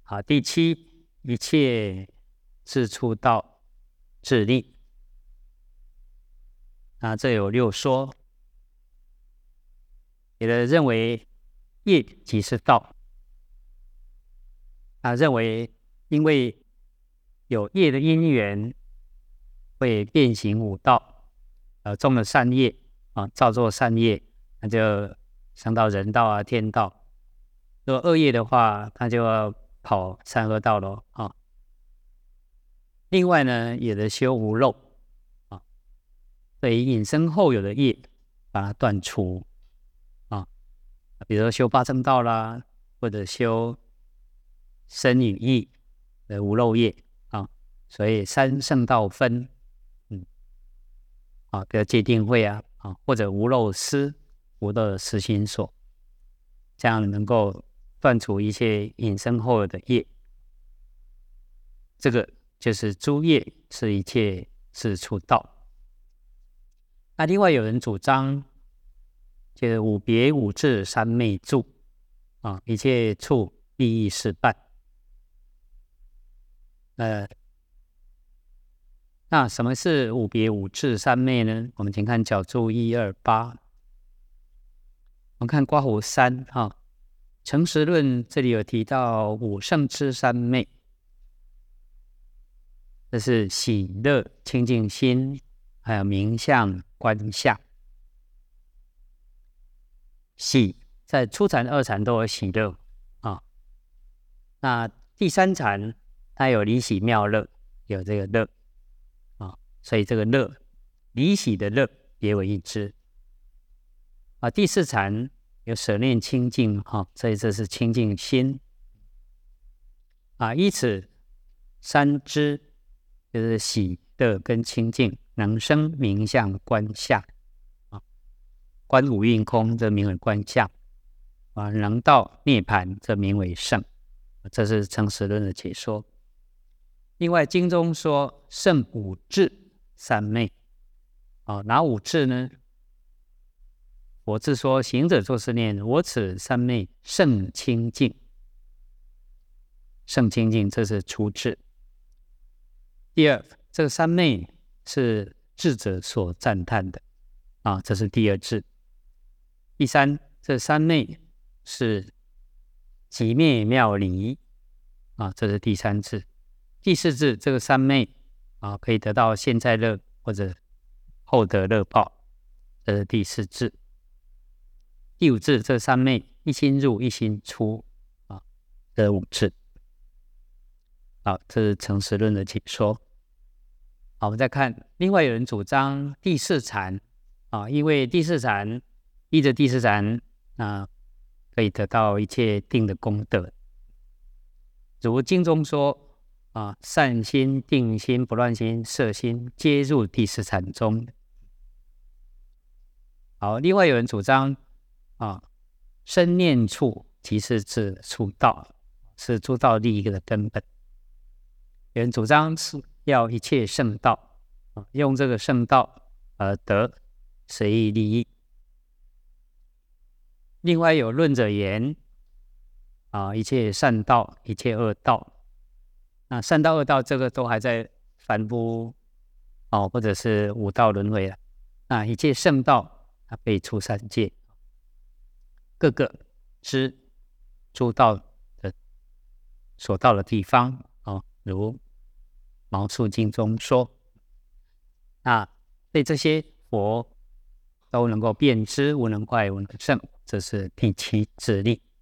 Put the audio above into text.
第七，一切自出道自立。那这有六说，有的认为业即是道，认为因为有业的因缘，会变形五道，种了善业造作善业，那就升到人道啊、天道。如果恶业的话，那就要跑三恶道咯另外呢，有的修无漏对于引生后有的业，把它断除比如说修八正道啦，或者修身语意的无漏业所以三圣道分比如戒定慧或者无漏思、无漏的思心所，这样能够断除一切引生后有的业。这个就是诸业是一切是出道。那另外有人主张就是五别五智三昧住一切处利益事办。那什么是五别五智三昧呢？我们请看角注128，我们看刮胡3诚实论这里有提到五圣之三昧，这是喜乐清净心，还有名相观相。喜在初禅二禅都有喜乐那第三禅它有离喜妙乐，有这个乐所以这个乐离喜的乐别为一支第四禅有舍念清净所以这是清净心依此三支就是喜乐跟清净，能生名相观相观五蕴空，这名为观相能到涅槃，这名为圣。这是诚实论的解说。另外经中说圣五智三昧哪五智呢？佛自说行者作是念，我此三昧圣清净。圣清净这是初智。第二，这个三昧是智者所赞叹的这是第二智。第三，这三昧是寂灭妙离这是第三智。第四智，这个三昧可以得到现在乐或者后得乐报，这是第四智。第五智，这三昧一心入一心出这五智。这是诚实论的解说。我们再看，另外有人主张第四禅因为第四禅依着第四禅可以得到一切定的功德。如经中说善心、定心、不乱心、摄心皆入第四禅中。另外有人主张身念处即是指出道，是诸道利益的根本。有人主张是要一切圣道用这个圣道而得随意利益。另外有论者言一切善道一切恶道，那善道恶道这个都还在凡夫或者是五道轮回那一切圣道它被出三界，各个知诸道的所到的地方如毛述经中说，那对这些佛都能够遍知，无能坏无能胜，这是第七智力。